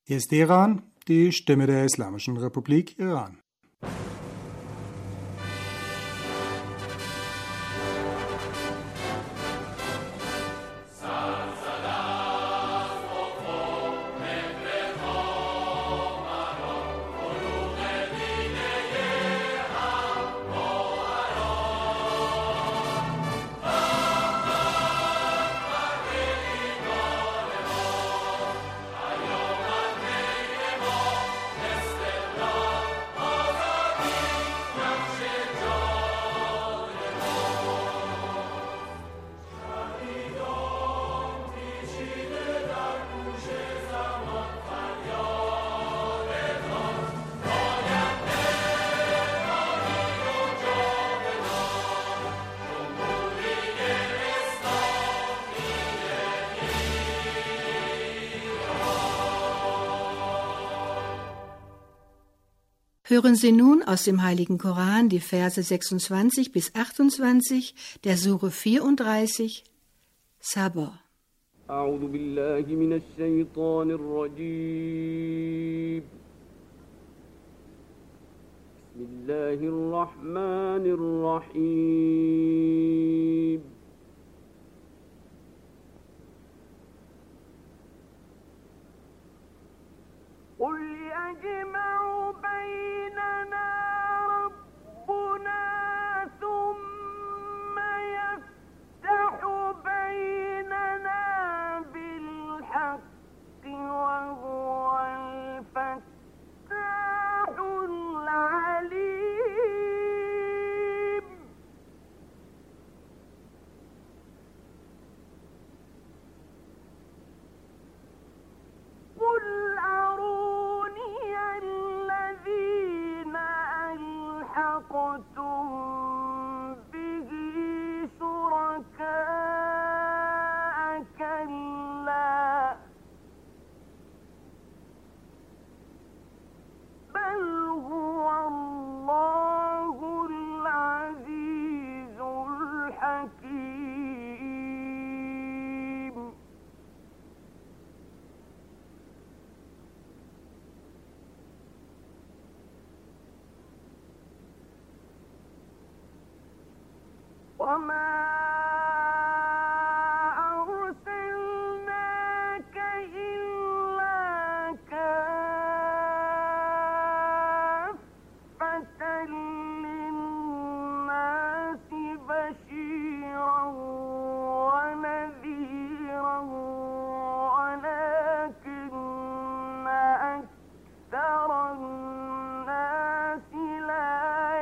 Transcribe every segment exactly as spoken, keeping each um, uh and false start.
Hier ist Iran, die Stimme der Islamischen Republik Iran. Hören Sie nun aus dem Heiligen Koran die Verse sechsundzwanzig bis achtundzwanzig der Sure vierunddreißig, Sabr. أعوذ بالله من الشيطان الرجيم بسم الله الرحمن الرحيم قل يجمع بيننا ربنا ثم يفتح بيننا بالحق وهو الفتاح العليم قل أروني الذين ألحقتم به شركاء كلا بل هو الله العزيز الحكيم وما أرسلناك إلا كافة للناس بشيرا ونذيرا ولكن أكثر الناس لا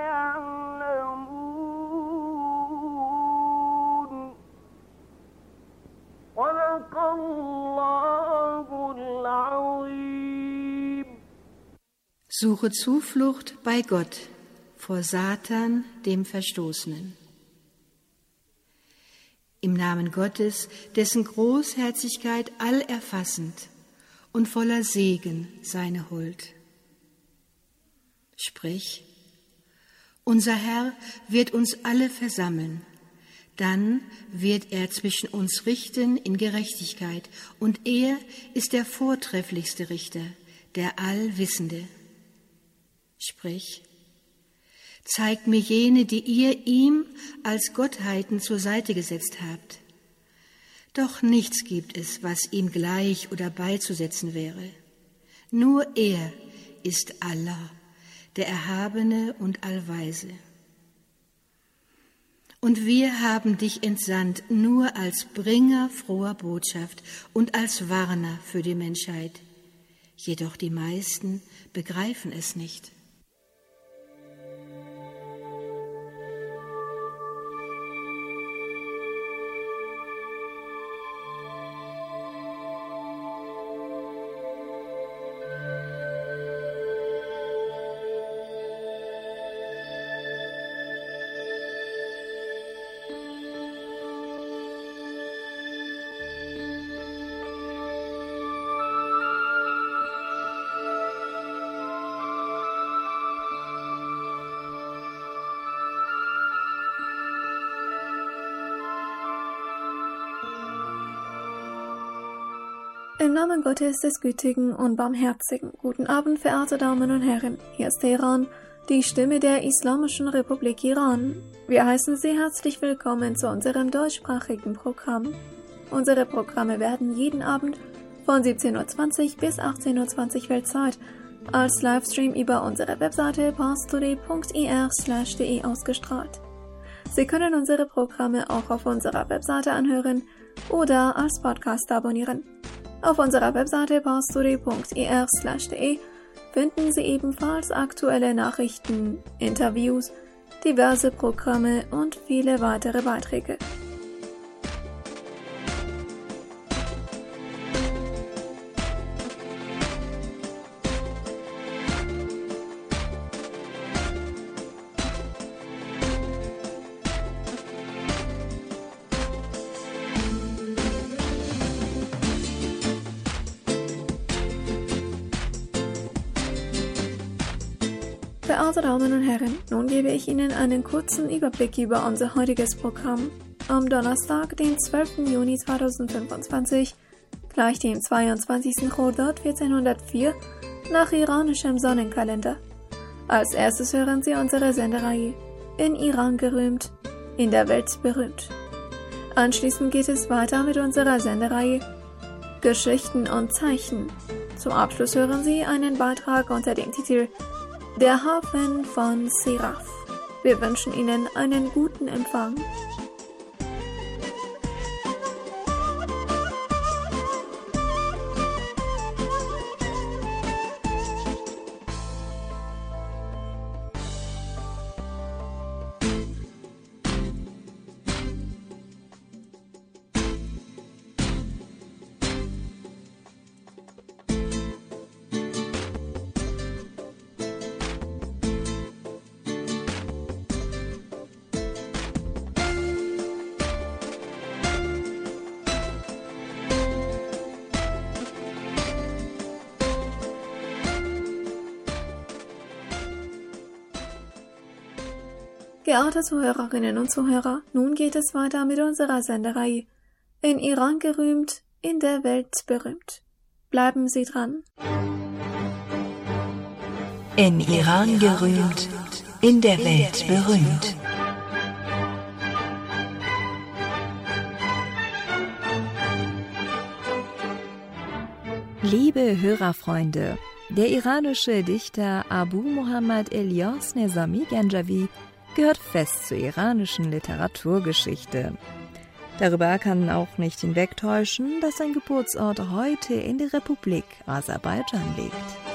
يعلمون صدق الله العظيم. Suche Zuflucht bei Gott vor Satan, dem Verstoßenen. Im Namen Gottes, dessen Großherzigkeit allerfassend und voller Segen seine Huld. Sprich, unser Herr wird uns alle versammeln, dann wird er zwischen uns richten in Gerechtigkeit, und er ist der vortrefflichste Richter, der Allwissende. Sprich, zeigt mir jene, die ihr ihm als Gottheiten zur Seite gesetzt habt. Doch nichts gibt es, was ihm gleich oder beizusetzen wäre. Nur er ist Allah, der Erhabene und Allweise. Und wir haben dich entsandt nur als Bringer froher Botschaft und als Warner für die Menschheit. Jedoch die meisten begreifen es nicht. Im Namen Gottes des Gütigen und Barmherzigen. Guten Abend, verehrte Damen und Herren. Hier ist Teheran, die Stimme der Islamischen Republik Iran. Wir heißen Sie herzlich willkommen zu unserem deutschsprachigen Programm. Unsere Programme werden jeden Abend von siebzehn Uhr zwanzig bis achtzehn Uhr zwanzig Weltzeit als Livestream über unsere Webseite parstoday punkt ir slash de ausgestrahlt. Sie können unsere Programme auch auf unserer Webseite anhören oder als Podcast abonnieren. Auf unserer Webseite parstoday punkt ir slash de finden Sie ebenfalls aktuelle Nachrichten, Interviews, diverse Programme und viele weitere Beiträge. Verehrte Damen und Herren, nun gebe ich Ihnen einen kurzen Überblick über unser heutiges Programm. Am Donnerstag, den zwölften Juni zweitausendfünfundzwanzig, gleich dem zweiundzwanzigsten Chordad vierzehnhundertvier nach iranischem Sonnenkalender. Als erstes hören Sie unsere Sendereihe In Iran gerühmt, in der Welt berühmt. Anschließend geht es weiter mit unserer Sendereihe Geschichten und Zeichen. Zum Abschluss hören Sie einen Beitrag unter dem Titel Der Hafen von Siraf. Wir wünschen Ihnen einen guten Empfang. Geehrte Zuhörerinnen und Zuhörer, nun geht es weiter mit unserer Sendereihe In Iran gerühmt, in der Welt berühmt. Bleiben Sie dran. In Iran gerühmt, in der Welt berühmt. Liebe Hörerfreunde, der iranische Dichter Abu Muhammad Elias Nezami Ganjavi gehört fest zur iranischen Literaturgeschichte. Darüber kann auch nicht hinwegtäuschen, dass sein Geburtsort heute in der Republik Aserbaidschan liegt.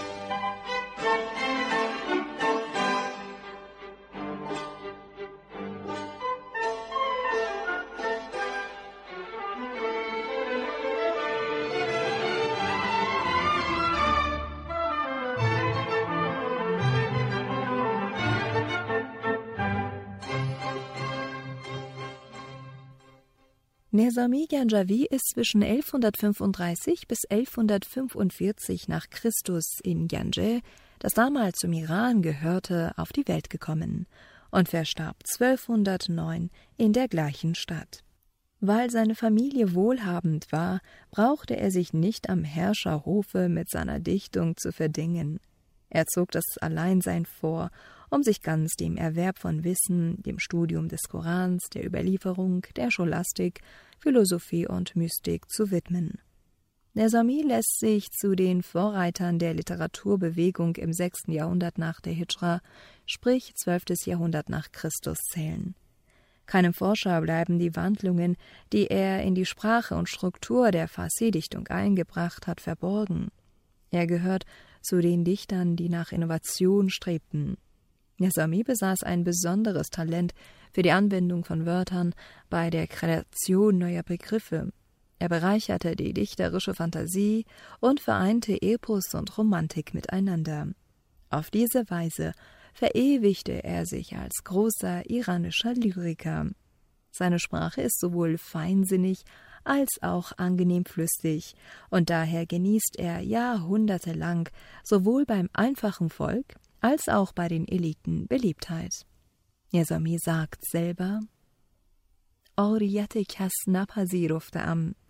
Nezami Ganjavi ist zwischen elfhundertfünfunddreißig bis elfhundertfünfundvierzig nach Christus in Ganje, das damals zum Iran gehörte, auf die Welt gekommen und verstarb zwölfhundertneun in der gleichen Stadt. Weil seine Familie wohlhabend war, brauchte er sich nicht am Herrscherhofe mit seiner Dichtung zu verdingen. Er zog das Alleinsein vor, um sich ganz dem Erwerb von Wissen, dem Studium des Korans, der Überlieferung, der Scholastik, Philosophie und Mystik zu widmen. Nezami lässt sich zu den Vorreitern der Literaturbewegung im sechsten Jahrhundert nach der Hidschra, sprich zwölftes Jahrhundert nach Christus, zählen. Keinem Forscher bleiben die Wandlungen, die er in die Sprache und Struktur der Farsi-Dichtung eingebracht hat, verborgen. Er gehört zu den Dichtern, die nach Innovation strebten. Nezami besaß ein besonderes Talent für die Anwendung von Wörtern bei der Kreation neuer Begriffe. Er bereicherte die dichterische Fantasie und vereinte Epos und Romantik miteinander. Auf diese Weise verewigte er sich als großer iranischer Lyriker. Seine Sprache ist sowohl feinsinnig als auch angenehm flüssig, und daher genießt er jahrhundertelang sowohl beim einfachen Volk als auch bei den Eliten Beliebtheit. Nezami sagt selber: Oriyat kas napazirofteam,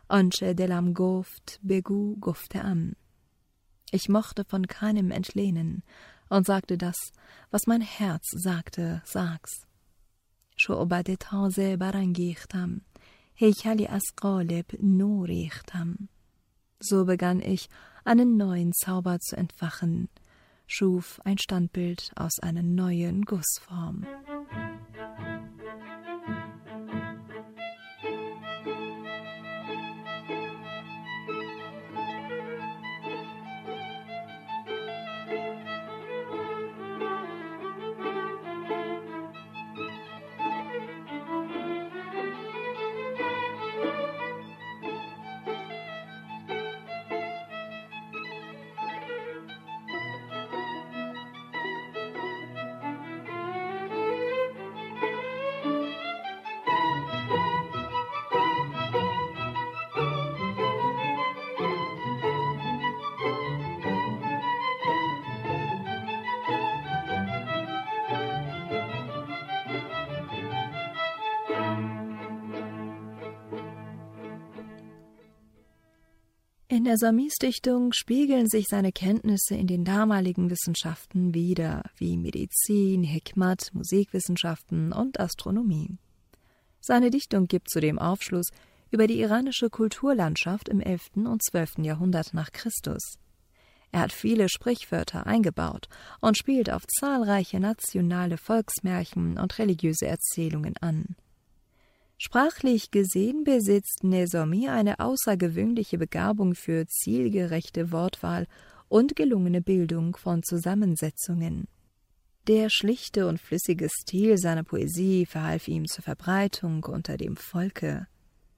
آنچه دلم گفت بگو گفته‌ام. Ich mochte von keinem entlehnen und sagte das, was mein Herz sagte, sag's. شعبده تازه برانگیختم، هیکلی از قالب نو ریختم. So begann ich, einen neuen Zauber zu entfachen, schuf ein Standbild aus einer neuen Gussform. In Nezamis Dichtung spiegeln sich seine Kenntnisse in den damaligen Wissenschaften wider, wie Medizin, Hikmat, Musikwissenschaften und Astronomie. Seine Dichtung gibt zudem Aufschluss über die iranische Kulturlandschaft im elften und zwölften Jahrhundert nach Christus. Er hat viele Sprichwörter eingebaut und spielt auf zahlreiche nationale Volksmärchen und religiöse Erzählungen an. Sprachlich gesehen besitzt Nezami eine außergewöhnliche Begabung für zielgerechte Wortwahl und gelungene Bildung von Zusammensetzungen. Der schlichte und flüssige Stil seiner Poesie verhalf ihm zur Verbreitung unter dem Volke.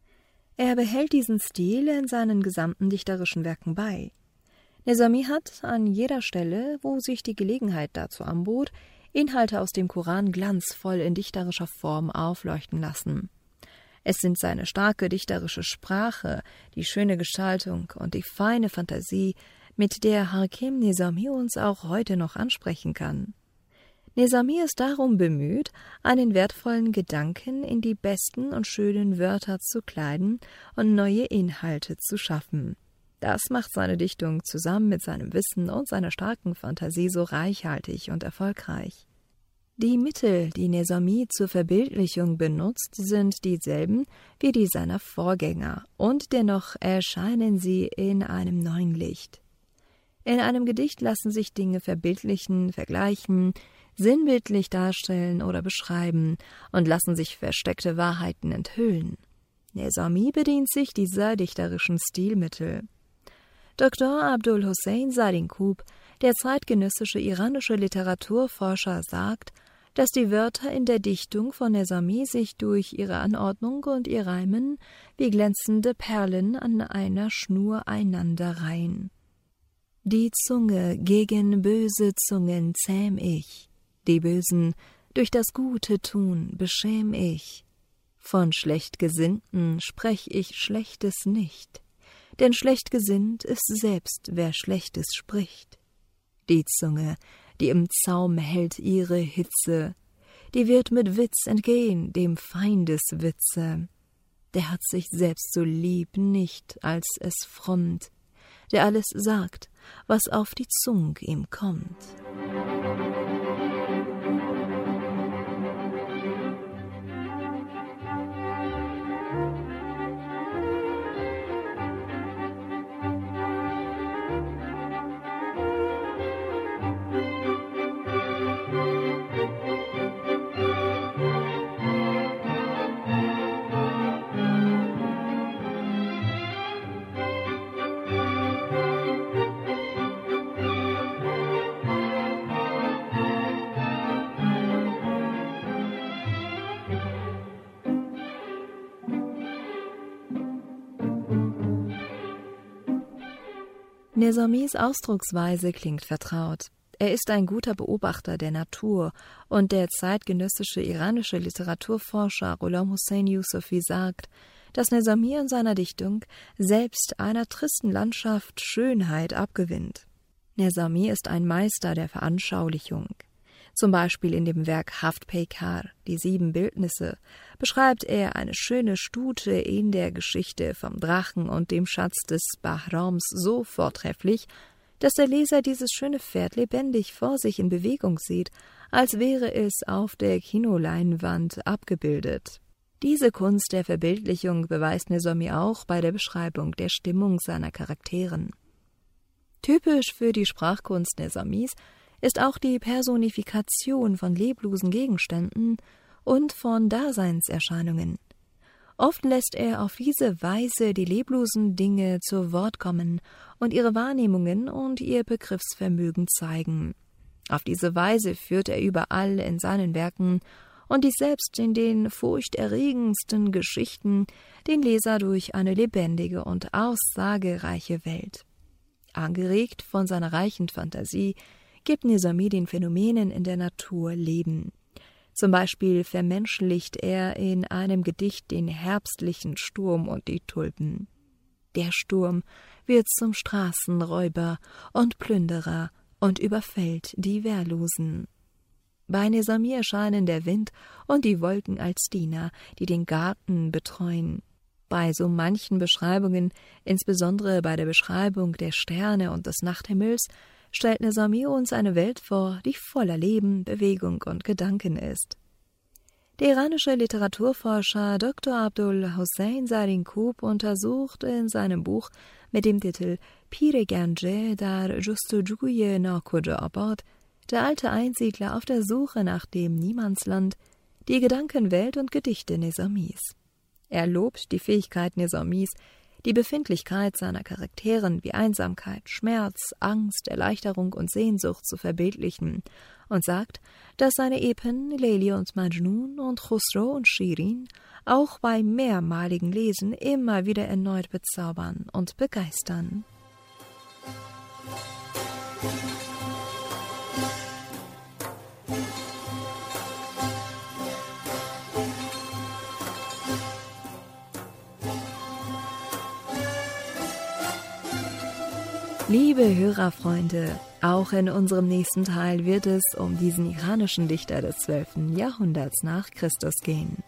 Er behält diesen Stil in seinen gesamten dichterischen Werken bei. Nezami hat an jeder Stelle, wo sich die Gelegenheit dazu anbot, Inhalte aus dem Koran glanzvoll in dichterischer Form aufleuchten lassen. Es sind seine starke dichterische Sprache, die schöne Gestaltung und die feine Fantasie, mit der Hakim Nezami uns auch heute noch ansprechen kann. Nezami ist darum bemüht, einen wertvollen Gedanken in die besten und schönen Wörter zu kleiden und neue Inhalte zu schaffen. Das macht seine Dichtung zusammen mit seinem Wissen und seiner starken Fantasie so reichhaltig und erfolgreich. Die Mittel, die Nezami zur Verbildlichung benutzt, sind dieselben wie die seiner Vorgänger, und dennoch erscheinen sie in einem neuen Licht. In einem Gedicht lassen sich Dinge verbildlichen, vergleichen, sinnbildlich darstellen oder beschreiben und lassen sich versteckte Wahrheiten enthüllen. Nezami bedient sich dieser dichterischen Stilmittel. Doktor Abdul Hussein Sadinkub, der zeitgenössische iranische Literaturforscher, sagt, dass die Wörter in der Dichtung von Nezami sich durch ihre Anordnung und ihr Reimen wie glänzende Perlen an einer Schnur einander reihen. Die Zunge gegen böse Zungen zähm ich, die Bösen durch das Gute tun beschäm ich. Von Schlechtgesinnten sprech ich Schlechtes nicht, denn schlechtgesinnt ist selbst, wer Schlechtes spricht. Die Zunge, die im Zaum hält ihre Hitze, die wird mit Witz entgehen dem Feindeswitze. Der hat sich selbst so lieb nicht, als es frommt, der alles sagt, was auf die Zung ihm kommt. Nezamis Ausdrucksweise klingt vertraut. Er ist ein guter Beobachter der Natur, und der zeitgenössische iranische Literaturforscher Ghulam Hussein Yusufi sagt, dass Nezami in seiner Dichtung selbst einer tristen Landschaft Schönheit abgewinnt. Nezami ist ein Meister der Veranschaulichung. Zum Beispiel in dem Werk Haft Peykar, die sieben Bildnisse, beschreibt er eine schöne Stute in der Geschichte vom Drachen und dem Schatz des Bahrams so vortrefflich, dass der Leser dieses schöne Pferd lebendig vor sich in Bewegung sieht, als wäre es auf der Kinoleinwand abgebildet. Diese Kunst der Verbildlichung beweist Nizami auch bei der Beschreibung der Stimmung seiner Charakteren. Typisch für die Sprachkunst Nizamis ist auch die Personifikation von leblosen Gegenständen und von Daseinserscheinungen. Oft lässt er auf diese Weise die leblosen Dinge zu Wort kommen und ihre Wahrnehmungen und ihr Begriffsvermögen zeigen. Auf diese Weise führt er überall in seinen Werken und dies selbst in den furchterregendsten Geschichten den Leser durch eine lebendige und aussagereiche Welt. Angeregt von seiner reichen Fantasie gibt Nizami den Phänomenen in der Natur Leben. Zum Beispiel vermenschlicht er in einem Gedicht den herbstlichen Sturm und die Tulpen. Der Sturm wird zum Straßenräuber und Plünderer und überfällt die Wehrlosen. Bei Nizami erscheinen der Wind und die Wolken als Diener, die den Garten betreuen. Bei so manchen Beschreibungen, insbesondere bei der Beschreibung der Sterne und des Nachthimmels, stellt Nizami uns eine Welt vor, die voller Leben, Bewegung und Gedanken ist. Der iranische Literaturforscher Doktor Abdul Hossein Sarin-Kub untersucht in seinem Buch mit dem Titel Pir Ganje dar Justujuye Nakuja Abad, der alte Einsiedler auf der Suche nach dem Niemandsland, die Gedankenwelt und Gedichte Nizamis. Er lobt die Fähigkeit Nizamis, die Befindlichkeit seiner Charakteren wie Einsamkeit, Schmerz, Angst, Erleichterung und Sehnsucht zu verbildlichen und sagt, dass seine Epen Leili und Majnun und Khusro und Shirin auch beim mehrmaligen Lesen immer wieder erneut bezaubern und begeistern. Liebe Hörerfreunde, auch in unserem nächsten Teil wird es um diesen iranischen Dichter des zwölften Jahrhunderts nach Christus gehen.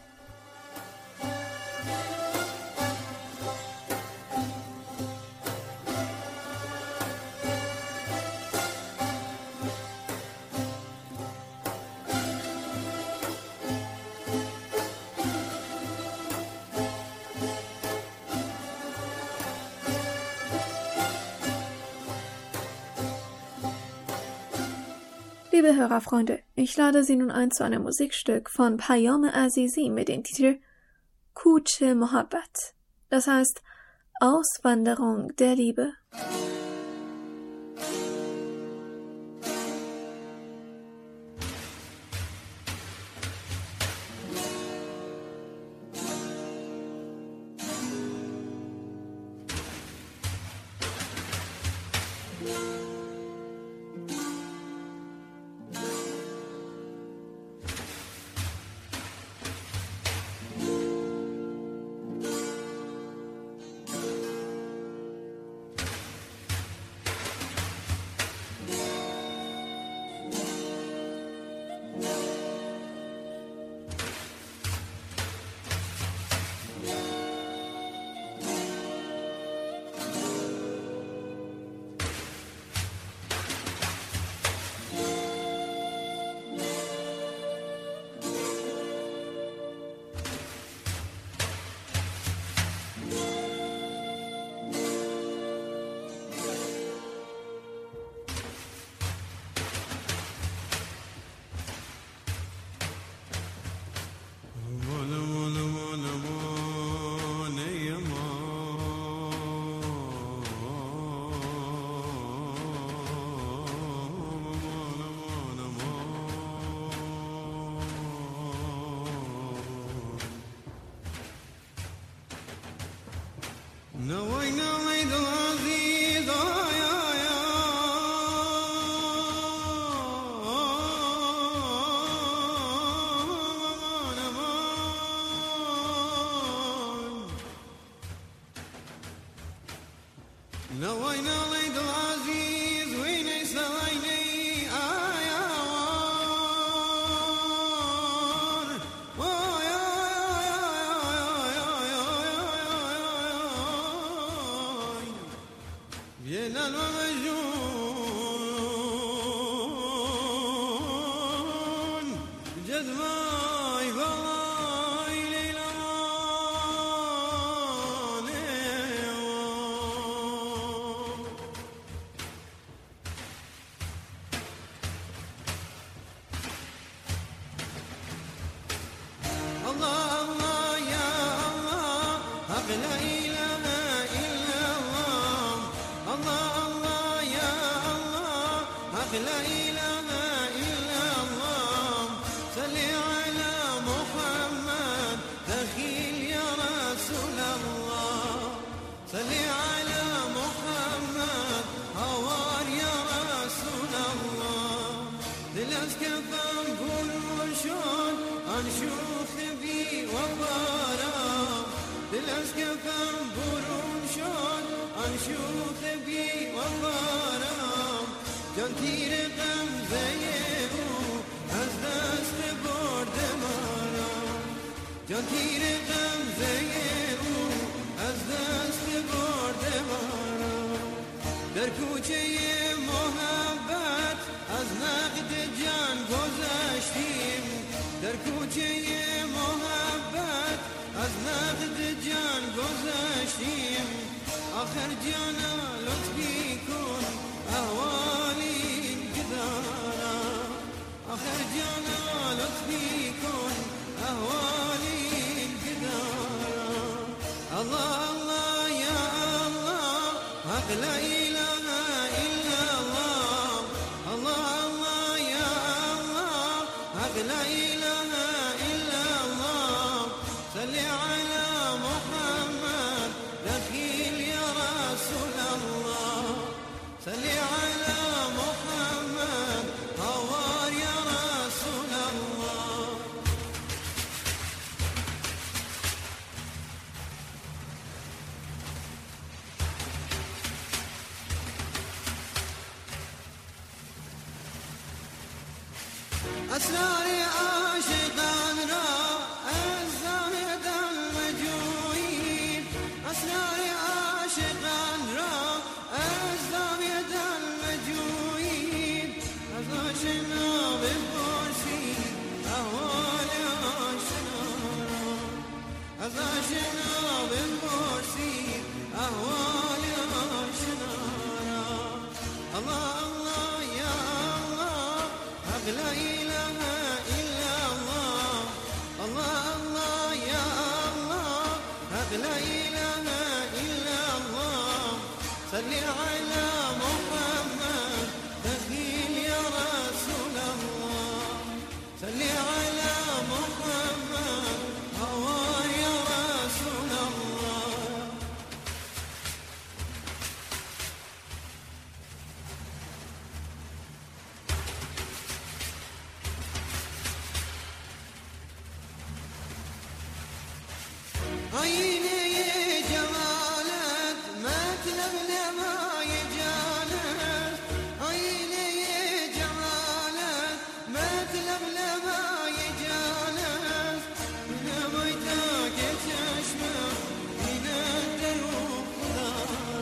Liebe Hörerfreunde, ich lade Sie nun ein zu einem Musikstück von Payam Azizi mit dem Titel Kuche Mohabbat, das heißt Auswanderung der Liebe. نوينا العيد العزيز وين يسويني آيا وای وای لیلانه الله الله يا الله حق لا إله إلا الله الله الله يا الله حق لا إله إلا الله صل على محمد دخيل يا رسول الله صل على محمد هوار يا رسول الله دلس كفن بلوشون أنشوف بي وبارا دلس كفن بلوشون أنشوف بي وبارا جان تیر غمزه او از دست برده مرا جان تیر غمزه او از دست برده مرا در کوچه محبت از نقد جان گذشتیم در کوچه محبت از نقد جان گذشتیم آخر جانا لطفی کن احوالی گدارا آخر جانا لطفی کن احوالی گدارا الله الله یا الله حق لا اله الا الله الله الله یا الله حق لا اله الا الله صل على محمد دخيل يا رسول الله صل على محمد هوار يا رسول الله أسرار عاشقان را از زاهد المجوین أسرار عاشقان را از زاهد المجوین از آشنا بپرسی احوال آشنا را از آشنا بپرسی احوال آشنا را الله الله یا الله حق لا إله إلا الله الله الله يا الله حق لا إله إلا الله صل على محمد دخيل يا رسول الله صل على محمد هوار يا رسول الله آینه جمالت مطلب نمای جانت آینه جمالت مطلب نمای جانت نمای تا که چشمم بیند در او خدا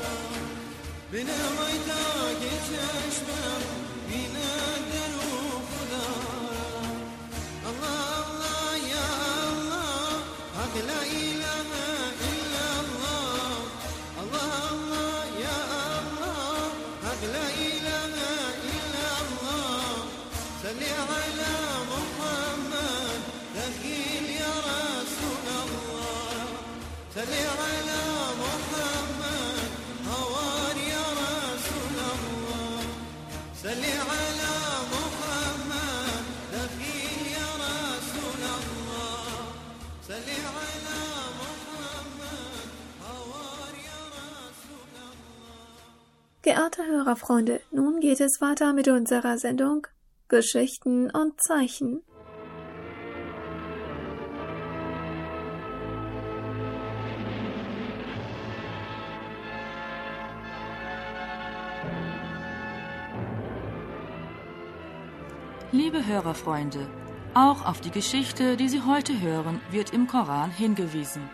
بنمای تا که چشمم بیند در او خدا الله الله یا الله حق لا إله إلا الله الله الله يا الله حق لا إله إلا الله صل على محمد دخيل يا رسول الله صل على محمد هوار يا رسول الله صل على محمد دخيل يا رسول الله صل على محمد هوار يا رسول الله. Geehrte Hörerfreunde, nun geht es weiter mit unserer Sendung Geschichten und Zeichen. Liebe Hörerfreunde, auch auf die Geschichte, die Sie heute hören, wird im Koran hingewiesen.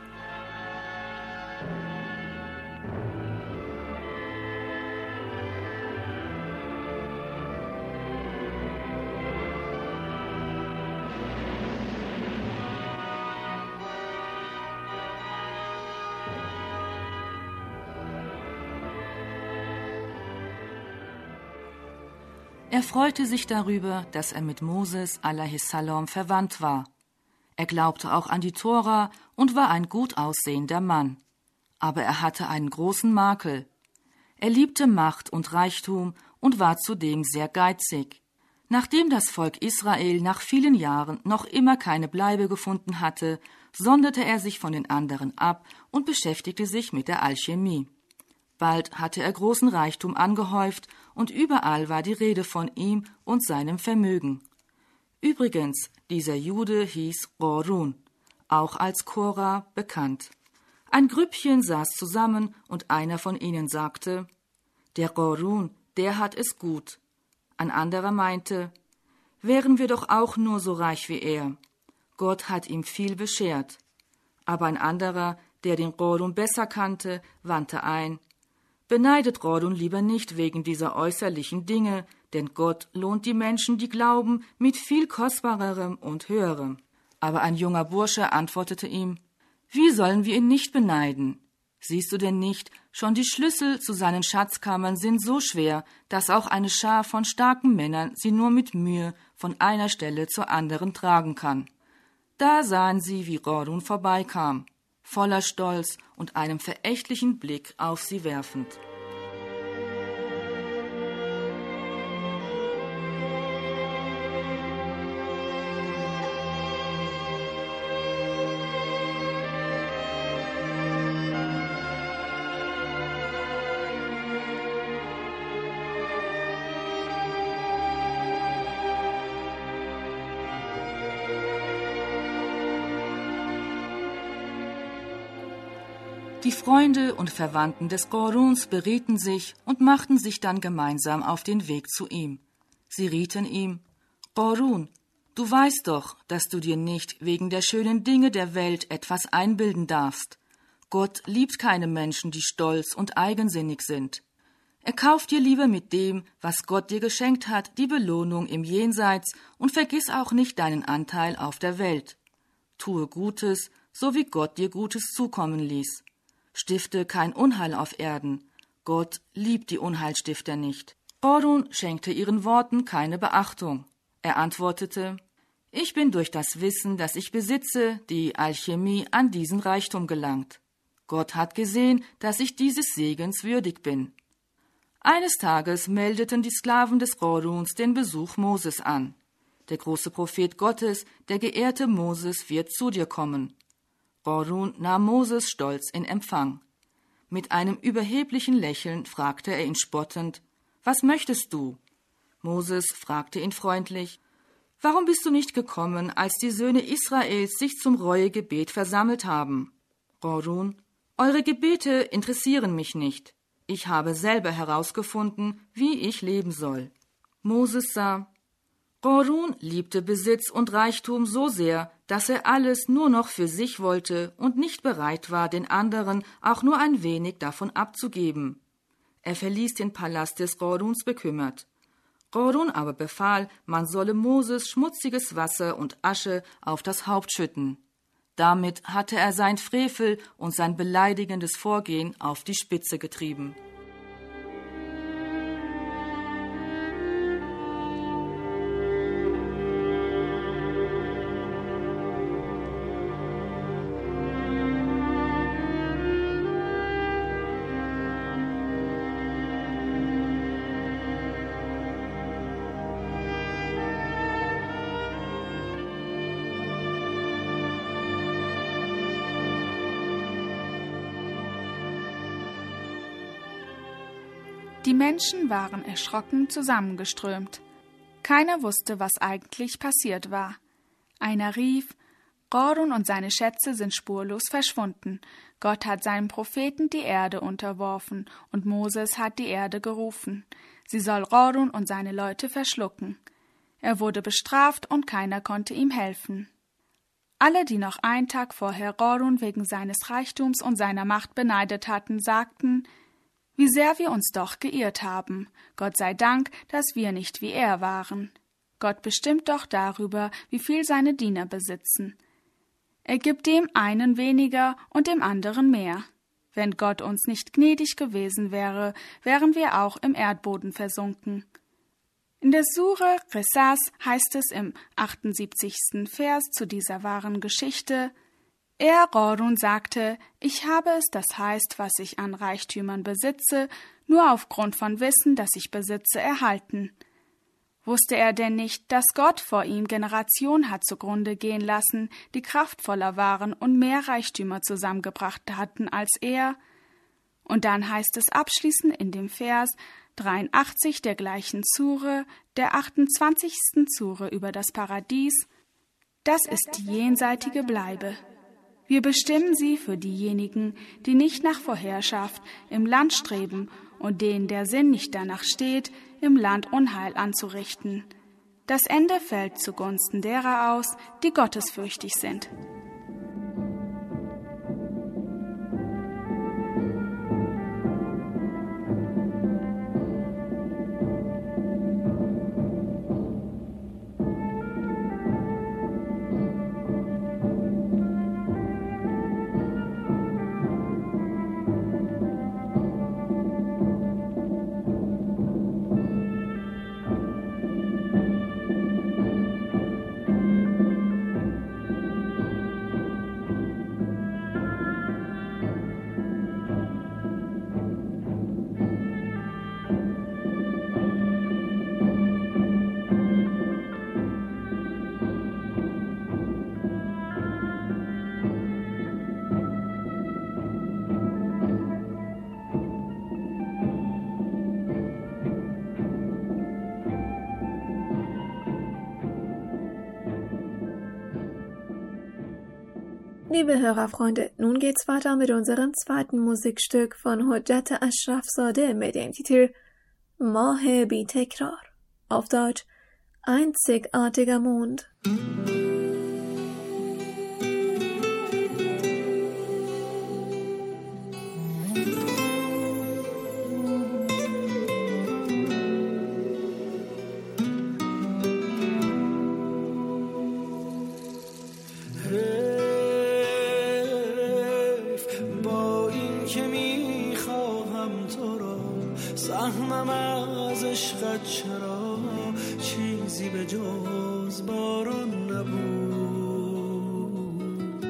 Er freute sich darüber, dass er mit Moses alaihissalam verwandt war. Er glaubte auch an die Tora und war ein gut aussehender Mann. Aber er hatte einen großen Makel. Er liebte Macht und Reichtum und war zudem sehr geizig. Nachdem das Volk Israel nach vielen Jahren noch immer keine Bleibe gefunden hatte, sonderte er sich von den anderen ab und beschäftigte sich mit der Alchemie. Bald hatte er großen Reichtum angehäuft und überall war die Rede von ihm und seinem Vermögen. Übrigens, dieser Jude hieß Qorun, auch als Korah bekannt. Ein Grüppchen saß zusammen und einer von ihnen sagte: Der Qorun, der hat es gut. Ein anderer meinte: Wären wir doch auch nur so reich wie er. Gott hat ihm viel beschert. Aber ein anderer, der den Qorun besser kannte, wandte ein: Beneidet Qorun lieber nicht wegen dieser äußerlichen Dinge, denn Gott lohnt die Menschen, die glauben, mit viel Kostbarerem und Höherem. Aber ein junger Bursche antwortete ihm: Wie sollen wir ihn nicht beneiden? Siehst du denn nicht, schon die Schlüssel zu seinen Schatzkammern sind so schwer, dass auch eine Schar von starken Männern sie nur mit Mühe von einer Stelle zur anderen tragen kann. Da sahen sie, wie Qorun vorbeikam, voller Stolz und einem verächtlichen Blick auf sie werfend. Die Freunde und Verwandten des Qoruns berieten sich und machten sich dann gemeinsam auf den Weg zu ihm. Sie rieten ihm: Qorun, du weißt doch, dass du dir nicht wegen der schönen Dinge der Welt etwas einbilden darfst. Gott liebt keine Menschen, die stolz und eigensinnig sind. Er kauft dir lieber mit dem, was Gott dir geschenkt hat, die Belohnung im Jenseits und vergiss auch nicht deinen Anteil auf der Welt. Tue Gutes, so wie Gott dir Gutes zukommen ließ. Stifte kein Unheil auf Erden. Gott liebt die Unheilstifter nicht. Qorun schenkte ihren Worten keine Beachtung. Er antwortete: Ich bin durch das Wissen, das ich besitze, die Alchemie, an diesen Reichtum gelangt. Gott hat gesehen, dass ich dieses Segens würdig bin. Eines Tages meldeten die Sklaven des Qoruns den Besuch Moses an. Der große Prophet Gottes, der geehrte Moses, wird zu dir kommen. Qorun nahm Moses stolz in Empfang. Mit einem überheblichen Lächeln fragte er ihn spottend: Was möchtest du? Moses fragte ihn freundlich: Warum bist du nicht gekommen, als die Söhne Israels sich zum Reuegebet versammelt haben? Qorun: Eure Gebete interessieren mich nicht. Ich habe selber herausgefunden, wie ich leben soll. Moses sah: Qorun liebte Besitz und Reichtum so sehr, dass er alles nur noch für sich wollte und nicht bereit war, den anderen auch nur ein wenig davon abzugeben. Er verließ den Palast des Qoruns bekümmert. Qorun aber befahl, man solle Moses schmutziges Wasser und Asche auf das Haupt schütten. Damit hatte er sein Frevel und sein beleidigendes Vorgehen auf die Spitze getrieben. Die Menschen waren erschrocken zusammengeströmt. Keiner wusste, was eigentlich passiert war. Einer rief: Qorun und seine Schätze sind spurlos verschwunden. Gott hat seinem Propheten die Erde unterworfen und Moses hat die Erde gerufen. Sie soll Qorun und seine Leute verschlucken. Er wurde bestraft und keiner konnte ihm helfen. Alle, die noch einen Tag vorher Qorun wegen seines Reichtums und seiner Macht beneidet hatten, sagten: Wie sehr wir uns doch geirrt haben. Gott sei Dank, dass wir nicht wie er waren. Gott bestimmt doch darüber, wie viel seine Diener besitzen. Er gibt dem einen weniger und dem anderen mehr. Wenn Gott uns nicht gnädig gewesen wäre, wären wir auch im Erdboden versunken. In der Sure Qisas heißt es im achtundsiebzigsten Vers zu dieser wahren Geschichte: Er, Qarun, sagte, ich habe es, das heißt, was ich an Reichtümern besitze, nur aufgrund von Wissen, das ich besitze, erhalten. Wusste er denn nicht, dass Gott vor ihm Generationen hat zugrunde gehen lassen, die kraftvoller waren und mehr Reichtümer zusammengebracht hatten als er? Und dann heißt es abschließend in dem Vers dreiundachtzig der gleichen Sure, der achtundzwanzigsten Sure über das Paradies: Das ist die jenseitige Bleibe. Wir bestimmen sie für diejenigen, die nicht nach Vorherrschaft im Land streben und denen der Sinn nicht danach steht, im Land Unheil anzurichten. Das Ende fällt zugunsten derer aus, die gottesfürchtig sind. Liebe Hörerfreunde, nun geht's weiter mit unserem zweiten Musikstück von Hojjat Ashrafzadeh mit dem Titel Mah Bi Tekrar, auf Deutsch Einzigartiger Mond. سهمم از عشقت چرا چیزی به جز باران نبود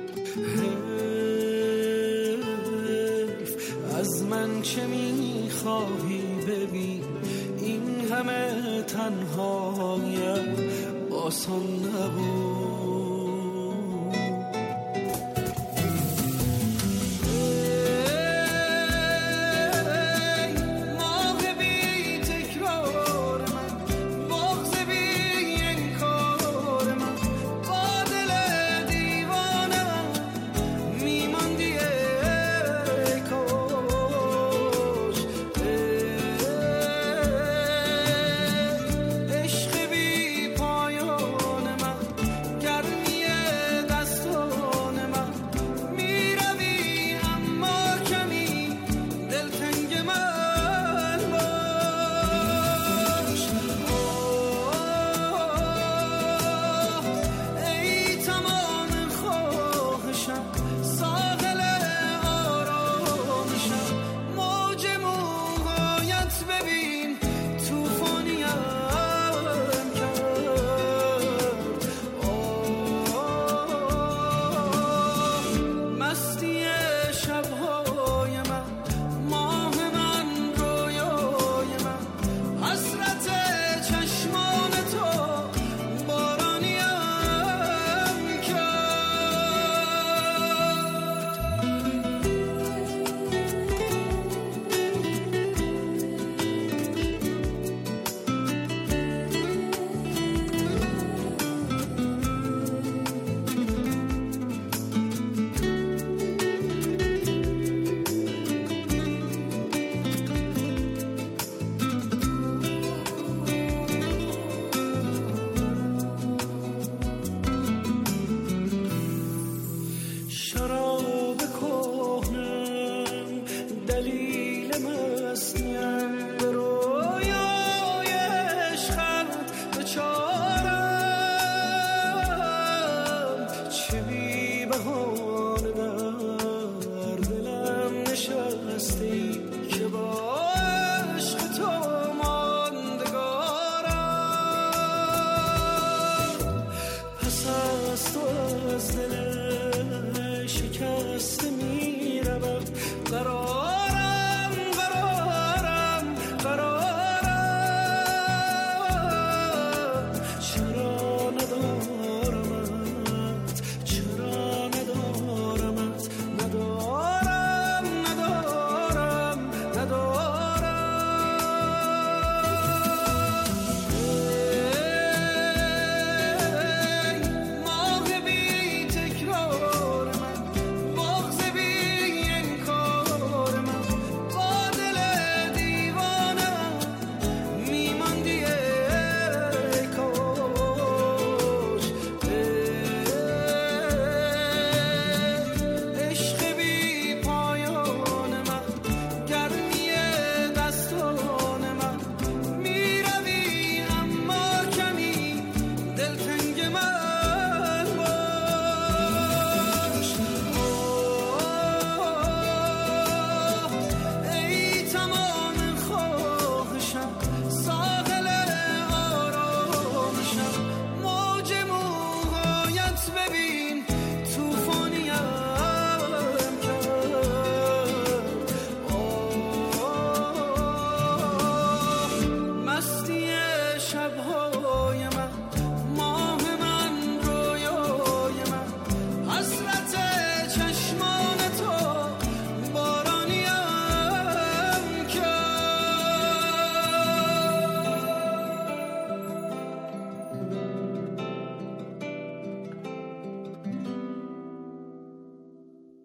حیف از من چه میخواهی ببین این همه تنهایم آسان نبود که با عشق تو ماندگارم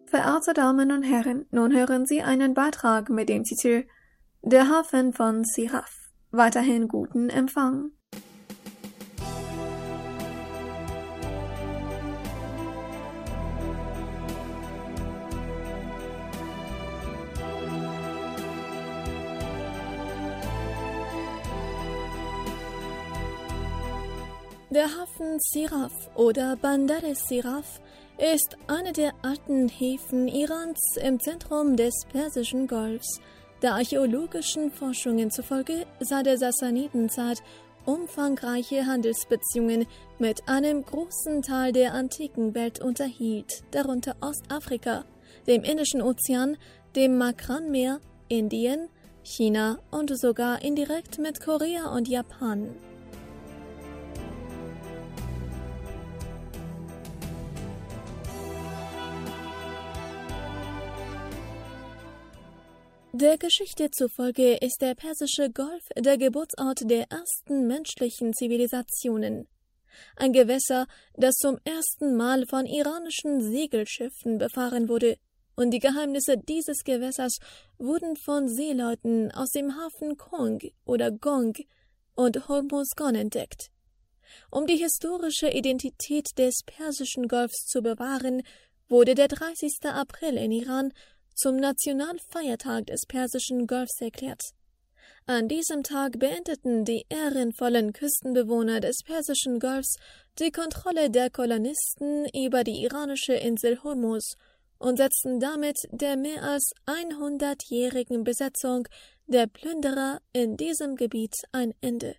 Verehrte Damen und Herren, nun hören Sie einen Beitrag mit dem Titel Der Hafen von Siraf. Weiterhin guten Empfang. Der Hafen Siraf oder Bandar es-Siraf ist einer der alten Häfen Irans im Zentrum des Persischen Golfs, der archäologischen Forschungen zufolge seit der Sassanidenzeit umfangreiche Handelsbeziehungen mit einem großen Teil der antiken Welt unterhielt, darunter Ostafrika, dem Indischen Ozean, dem Makranmeer, Indien, China und sogar indirekt mit Korea und Japan. Der Geschichte zufolge ist der Persische Golf der Geburtsort der ersten menschlichen Zivilisationen. Ein Gewässer, das zum ersten Mal von iranischen Segelschiffen befahren wurde, und die Geheimnisse dieses Gewässers wurden von Seeleuten aus dem Hafen Kong oder Gong und Hormuzgan entdeckt. Um die historische Identität des Persischen Golfs zu bewahren, wurde der dreißigste April in Iran zum Nationalfeiertag des Persischen Golfs erklärt. An diesem Tag beendeten die ehrenvollen Küstenbewohner des Persischen Golfs die Kontrolle der Kolonisten über die iranische Insel Hormuz und setzten damit der mehr als hundertjährigen Besetzung der Plünderer in diesem Gebiet ein Ende.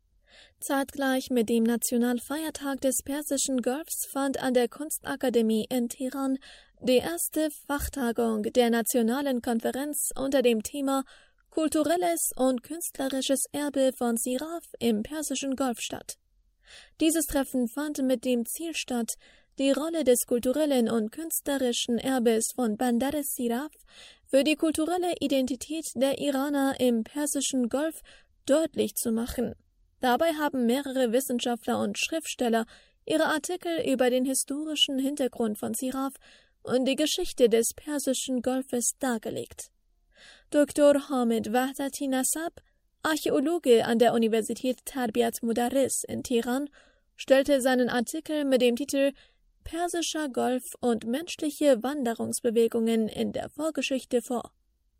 Zeitgleich mit dem Nationalfeiertag des Persischen Golfs fand an der Kunstakademie in Teheran die erste Fachtagung der Nationalen Konferenz unter dem Thema Kulturelles und künstlerisches Erbe von Siraf im Persischen Golf statt. Dieses Treffen fand mit dem Ziel statt, die Rolle des kulturellen und künstlerischen Erbes von Bandar es-Siraf für die kulturelle Identität der Iraner im Persischen Golf deutlich zu machen. Dabei haben mehrere Wissenschaftler und Schriftsteller ihre Artikel über den historischen Hintergrund von Siraf und die Geschichte des Persischen Golfes dargelegt. Doktor Hamid Wahdati Nasab, Archäologe an der Universität Tarbiyat Mudarris in Teheran, stellte seinen Artikel mit dem Titel Persischer Golf und menschliche Wanderungsbewegungen in der Vorgeschichte vor.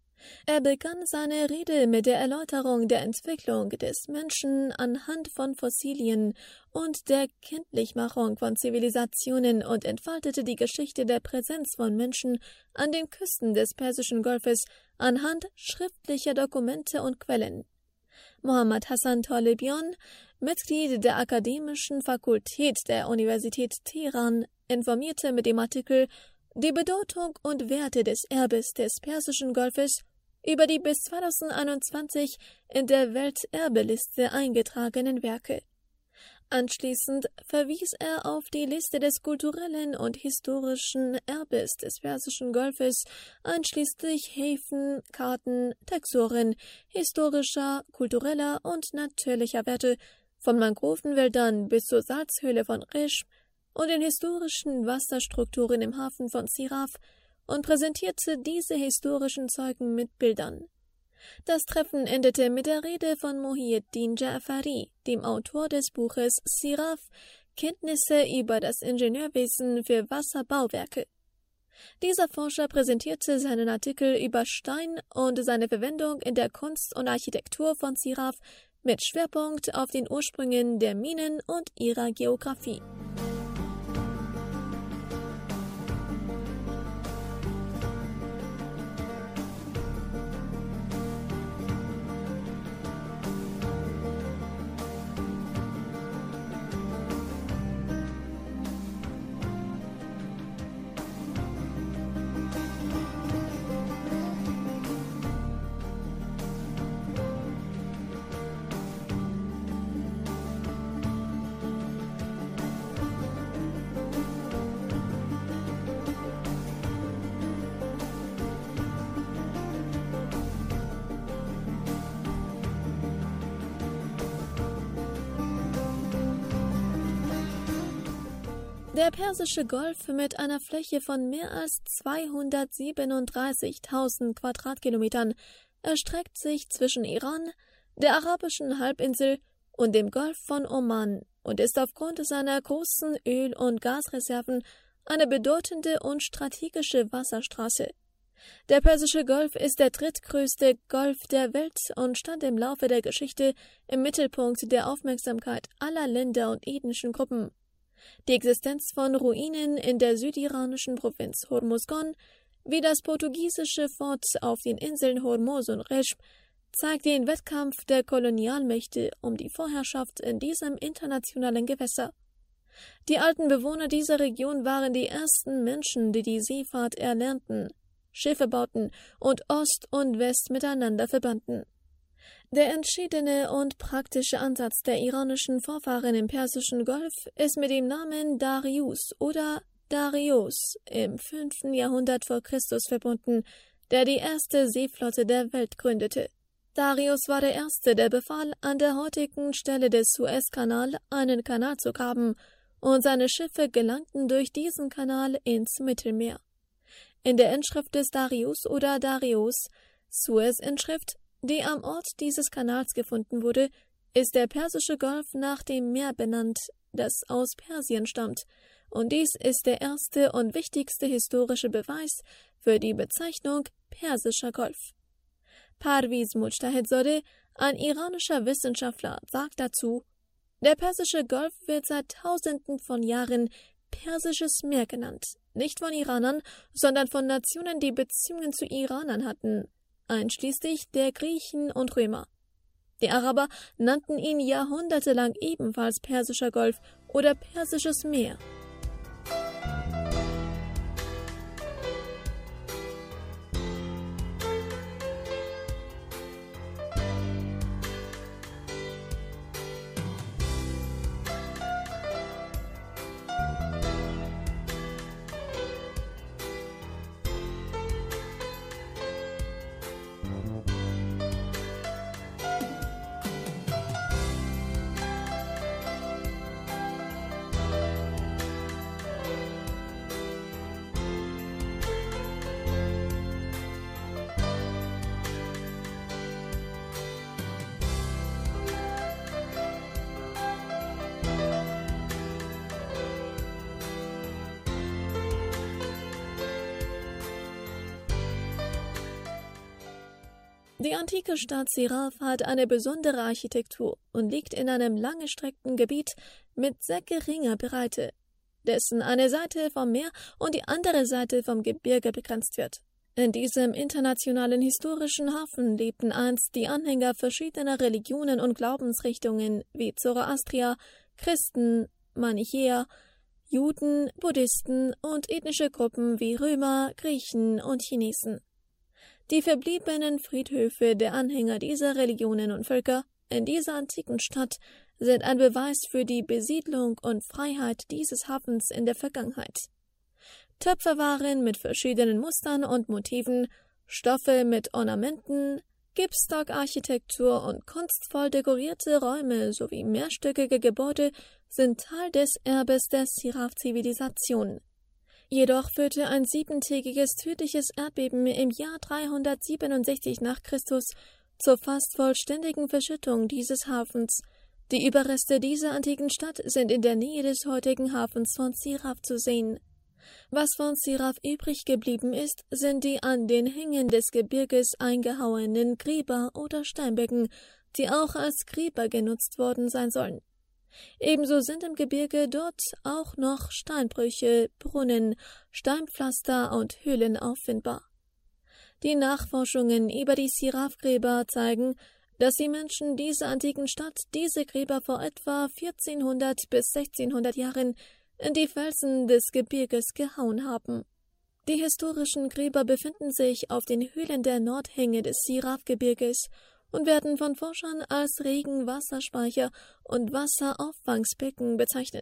Er begann seine Rede mit der Erläuterung der Entwicklung des Menschen anhand von Fossilien und der Kenntlichmachung von Zivilisationen und entfaltete die Geschichte der Präsenz von Menschen an den Küsten des Persischen Golfes anhand schriftlicher Dokumente und Quellen. Mohammad Hassan Talebian, Mitglied der Akademischen Fakultät der Universität Teheran, informierte mit dem Artikel Die Bedeutung und Werte des Erbes des Persischen Golfes über die bis zweitausendeinundzwanzig in der Welterbeliste eingetragenen Werke. Anschließend verwies er auf die Liste des kulturellen und historischen Erbes des Persischen Golfes, einschließlich Häfen, Karten, Texturen, historischer, kultureller und natürlicher Werte, von Mangrovenwäldern bis zur Salzhöhle von Risch und den historischen Wasserstrukturen im Hafen von Siraf, und präsentierte diese historischen Zeugen mit Bildern. Das Treffen endete mit der Rede von Muhyiddin Ja'fari, dem Autor des Buches Siraf, Kenntnisse über das Ingenieurwesen für Wasserbauwerke. Dieser Forscher präsentierte seinen Artikel über Stein und seine Verwendung in der Kunst und Architektur von Siraf mit Schwerpunkt auf den Ursprüngen der Minen und ihrer Geographie. Der Persische Golf mit einer Fläche von mehr als zweihundertsiebenunddreißigtausend Quadratkilometern erstreckt sich zwischen Iran, der arabischen Halbinsel und dem Golf von Oman und ist aufgrund seiner großen Öl- und Gasreserven eine bedeutende und strategische Wasserstraße. Der Persische Golf ist der drittgrößte Golf der Welt und stand im Laufe der Geschichte im Mittelpunkt der Aufmerksamkeit aller Länder und ethnischen Gruppen. Die Existenz von Ruinen in der südiranischen Provinz Hormozgan, wie das portugiesische Fort auf den Inseln Hormuz und Reshb, zeigt den Wettkampf der Kolonialmächte um die Vorherrschaft in diesem internationalen Gewässer. Die alten Bewohner dieser Region waren die ersten Menschen, die die Seefahrt erlernten, Schiffe bauten und Ost und West miteinander verbanden. Der entschiedene und praktische Ansatz der iranischen Vorfahren im Persischen Golf ist mit dem Namen Darius oder Darios im fünften Jahrhundert vor Christus verbunden, der die erste Seeflotte der Welt gründete. Darius war der Erste, der befahl, an der heutigen Stelle des Suezkanal einen Kanal zu graben, und seine Schiffe gelangten durch diesen Kanal ins Mittelmeer. In der Inschrift des Darius oder Darios, Suez-Inschrift, die am Ort dieses Kanals gefunden wurde, ist der Persische Golf nach dem Meer benannt, das aus Persien stammt, und dies ist der erste und wichtigste historische Beweis für die Bezeichnung Persischer Golf. Parviz Mujtahedzadeh, ein iranischer Wissenschaftler, sagt dazu: Der Persische Golf wird seit Tausenden von Jahren Persisches Meer genannt, nicht von Iranern, sondern von Nationen, die Beziehungen zu Iranern hatten, einschließlich der Griechen und Römer. Die Araber nannten ihn jahrhundertelang ebenfalls Persischer Golf oder Persisches Meer. Die antike Stadt Siraf hat eine besondere Architektur und liegt in einem langgestreckten Gebiet mit sehr geringer Breite, dessen eine Seite vom Meer und die andere Seite vom Gebirge begrenzt wird. In diesem internationalen historischen Hafen lebten einst die Anhänger verschiedener Religionen und Glaubensrichtungen wie Zoroastrier, Christen, Manichäer, Juden, Buddhisten und ethnische Gruppen wie Römer, Griechen und Chinesen. Die verbliebenen Friedhöfe der Anhänger dieser Religionen und Völker in dieser antiken Stadt sind ein Beweis für die Besiedlung und Freiheit dieses Hafens in der Vergangenheit. Töpferwaren mit verschiedenen Mustern und Motiven, Stoffe mit Ornamenten, Gipsstockarchitektur und kunstvoll dekorierte Räume sowie mehrstöckige Gebäude sind Teil des Erbes der Siraf-Zivilisation. Jedoch führte ein siebentägiges tödliches Erdbeben im Jahr dreihundertsiebenundsechzig nach Christus zur fast vollständigen Verschüttung dieses Hafens. Die Überreste dieser antiken Stadt sind in der Nähe des heutigen Hafens von Siraf zu sehen. Was von Siraf übrig geblieben ist, sind die an den Hängen des Gebirges eingehauenen Gräber oder Steinbecken, die auch als Gräber genutzt worden sein sollen. Ebenso sind im Gebirge dort auch noch Steinbrüche, Brunnen, Steinpflaster und Höhlen auffindbar. Die Nachforschungen über die Siraf-Gräber zeigen, dass die Menschen dieser antiken Stadt diese Gräber vor etwa vierzehnhundert bis sechzehnhundert Jahren in die Felsen des Gebirges gehauen haben. Die historischen Gräber befinden sich auf den Höhlen der Nordhänge des Siraf-Gebirges und werden von Forschern als Regenwasserspeicher und Wasserauffangbecken bezeichnet.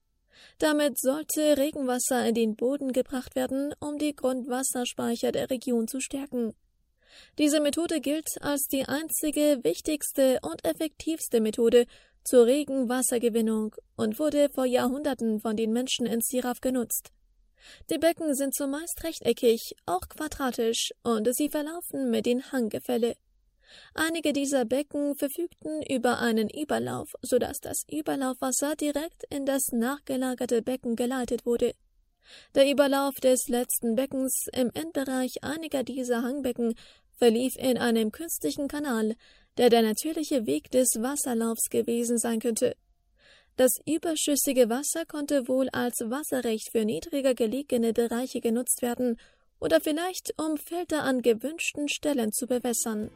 Damit sollte Regenwasser in den Boden gebracht werden, um die Grundwasserspeicher der Region zu stärken. Diese Methode gilt als die einzige, wichtigste und effektivste Methode zur Regenwassergewinnung und wurde vor Jahrhunderten von den Menschen in Siraf genutzt. Die Becken sind zumeist rechteckig, auch quadratisch, und sie verlaufen mit den Hanggefälle. Einige dieser Becken verfügten über einen Überlauf, sodass das Überlaufwasser direkt in das nachgelagerte Becken geleitet wurde. Der Überlauf des letzten Beckens im Endbereich einiger dieser Hangbecken verlief in einem künstlichen Kanal, der der natürliche Weg des Wasserlaufs gewesen sein könnte. Das überschüssige Wasser konnte wohl als Wasserrecht für niedriger gelegene Bereiche genutzt werden oder vielleicht um Felder an gewünschten Stellen zu bewässern.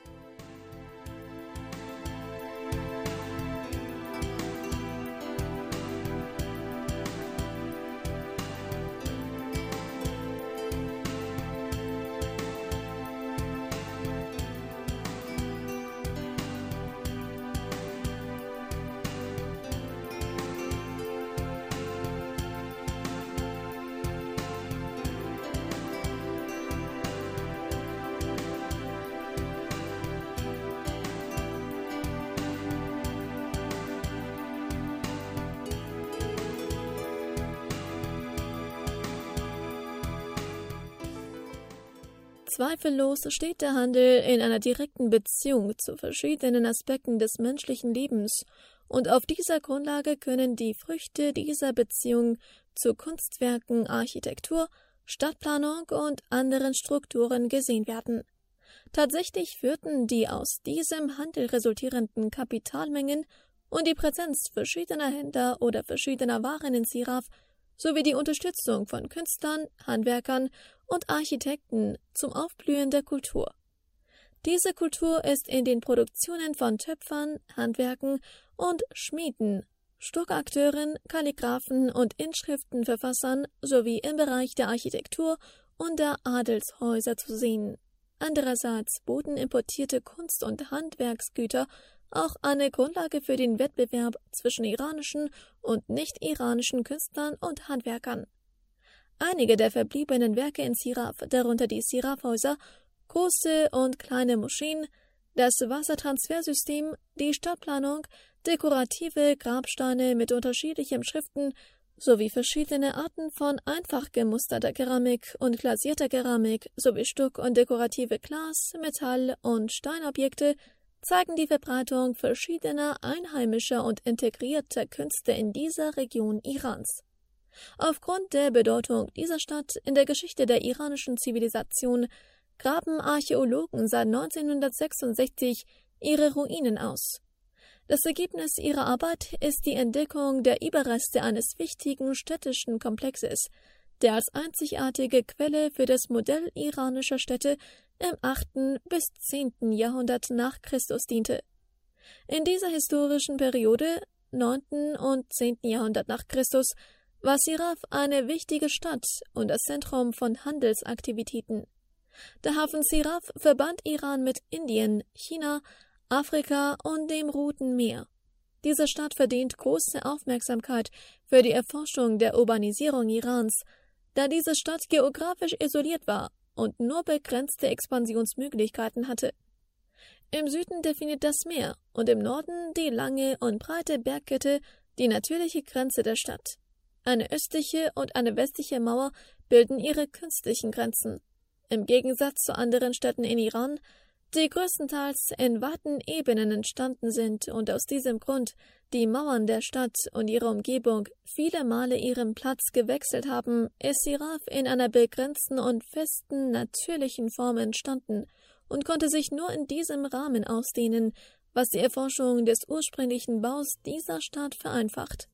Zweifellos steht der Handel in einer direkten Beziehung zu verschiedenen Aspekten des menschlichen Lebens, und auf dieser Grundlage können die Früchte dieser Beziehung zu Kunstwerken, Architektur, Stadtplanung und anderen Strukturen gesehen werden. Tatsächlich führten die aus diesem Handel resultierenden Kapitalmengen und die Präsenz verschiedener Händler oder verschiedener Waren in Siraf sowie die Unterstützung von Künstlern, Handwerkern und Architekten zum Aufblühen der Kultur. Diese Kultur ist in den Produktionen von Töpfern, Handwerken und Schmieden, Stuckakteuren, Kalligraphen und Inschriftenverfassern sowie im Bereich der Architektur und der Adelshäuser zu sehen. Andererseits boten importierte Kunst- und Handwerksgüter auch eine Grundlage für den Wettbewerb zwischen iranischen und nicht-iranischen Künstlern und Handwerkern. Einige der verbliebenen Werke in Siraf, darunter die Siraf-Häuser, große und kleine Moscheen, das Wassertransfersystem, die Stadtplanung, dekorative Grabsteine mit unterschiedlichen Schriften sowie verschiedene Arten von einfach gemusterter Keramik und glasierter Keramik sowie Stuck- und dekorative Glas-, Metall- und Steinobjekte zeigen die Verbreitung verschiedener einheimischer und integrierter Künste in dieser Region Irans. Aufgrund der Bedeutung dieser Stadt in der Geschichte der iranischen Zivilisation graben Archäologen seit neunzehnhundertsechsundsechzig ihre Ruinen aus. Das Ergebnis ihrer Arbeit ist die Entdeckung der Überreste eines wichtigen städtischen Komplexes, der als einzigartige Quelle für das Modell iranischer Städte im achten bis zehnten Jahrhundert nach Christus diente. In dieser historischen Periode, neunten und zehnten Jahrhundert nach Christus, war Siraf eine wichtige Stadt und das Zentrum von Handelsaktivitäten. Der Hafen Siraf verband Iran mit Indien, China, Afrika und dem Roten Meer. Diese Stadt verdient große Aufmerksamkeit für die Erforschung der Urbanisierung Irans, da diese Stadt geografisch isoliert war und nur begrenzte Expansionsmöglichkeiten hatte. Im Süden definiert das Meer und im Norden die lange und breite Bergkette die natürliche Grenze der Stadt. Eine östliche und eine westliche Mauer bilden ihre künstlichen Grenzen. Im Gegensatz zu anderen Städten in Iran, die größtenteils in weiten Ebenen entstanden sind und aus diesem Grund die Mauern der Stadt und ihre Umgebung viele Male ihren Platz gewechselt haben, ist Siraf in einer begrenzten und festen, natürlichen Form entstanden und konnte sich nur in diesem Rahmen ausdehnen, was die Erforschung des ursprünglichen Baus dieser Stadt vereinfacht.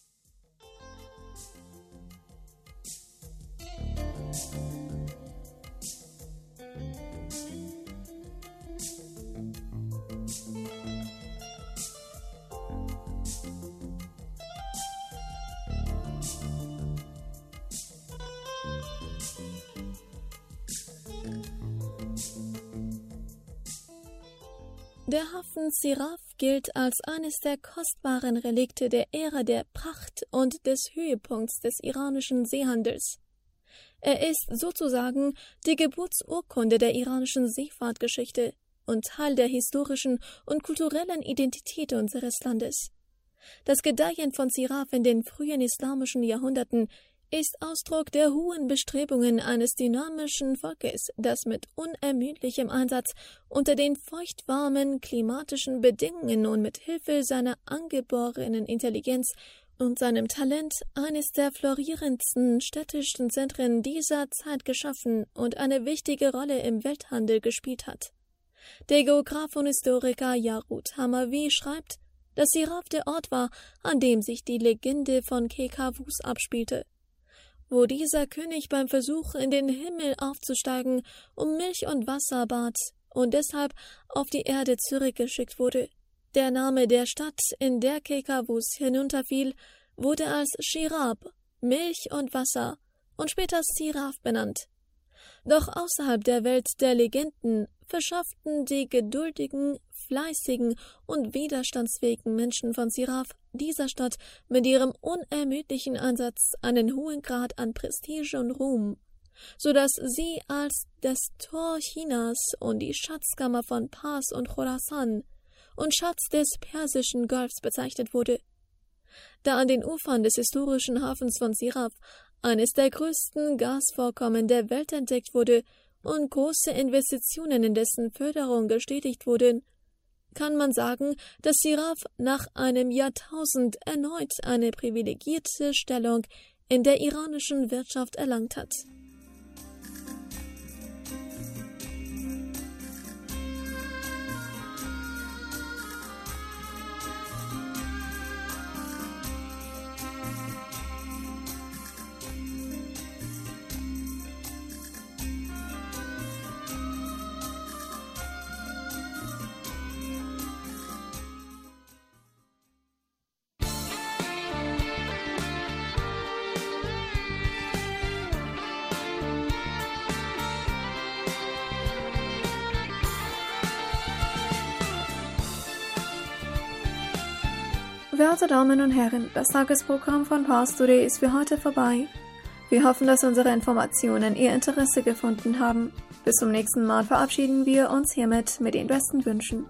Der Hafen Siraf gilt als eines der kostbaren Relikte der Ära der Pracht und des Höhepunkts des iranischen Seehandels. Er ist sozusagen die Geburtsurkunde der iranischen Seefahrtgeschichte, und Teil der historischen und kulturellen Identität unseres Landes. Das Gedeihen von Siraf in den frühen islamischen Jahrhunderten ist Ausdruck der hohen Bestrebungen eines dynamischen Volkes, das mit unermüdlichem Einsatz unter den feuchtwarmen klimatischen Bedingungen und mit Hilfe seiner angeborenen Intelligenz und seinem Talent eines der florierendsten städtischen Zentren dieser Zeit geschaffen und eine wichtige Rolle im Welthandel gespielt hat. Der Geograf und Historiker Yarut Hamavi schreibt, dass Siraf der Ort war, an dem sich die Legende von Kekavus abspielte, wo dieser König beim Versuch, in den Himmel aufzusteigen, um Milch und Wasser bat und deshalb auf die Erde zurückgeschickt wurde. Der Name der Stadt, in der Kekavus hinunterfiel, wurde als Shirab, Milch und Wasser, und später Siraf benannt. Doch außerhalb der Welt der Legenden verschafften die geduldigen, fleißigen und widerstandsfähigen Menschen von Siraf dieser Stadt mit ihrem unermüdlichen Einsatz einen hohen Grad an Prestige und Ruhm, so dass sie als das Tor Chinas und die Schatzkammer von Pars und Khorasan und Schatz des Persischen Golfs bezeichnet wurde. Da an den Ufern des historischen Hafens von Siraf eines der größten Gasvorkommen der Welt entdeckt wurde und große Investitionen in dessen Förderung getätigt wurden, kann man sagen, dass Siraf nach einem Jahrtausend erneut eine privilegierte Stellung in der iranischen Wirtschaft erlangt hat. Werte Damen und Herren, das Tagesprogramm von Pars Today ist für heute vorbei. Wir hoffen, dass unsere Informationen Ihr Interesse gefunden haben. Bis zum nächsten Mal verabschieden wir uns hiermit mit den besten Wünschen.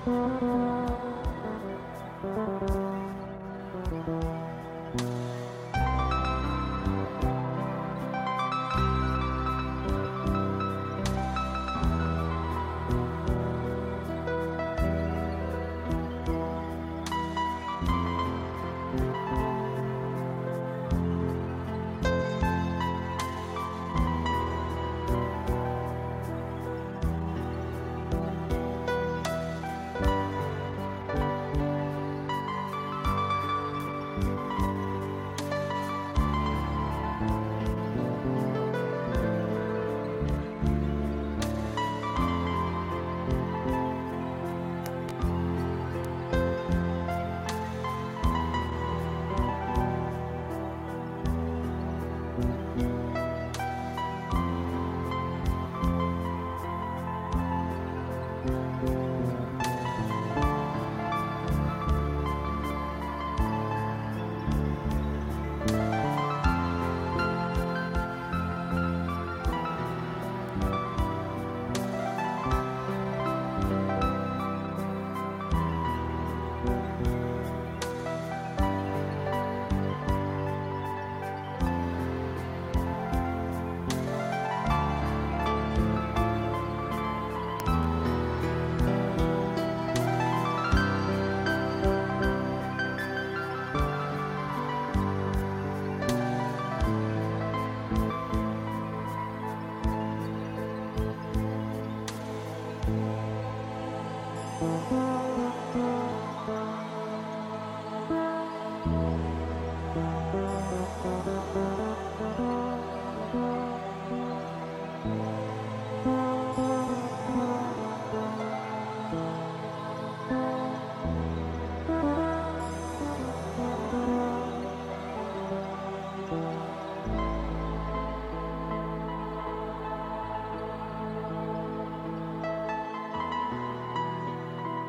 Thank you.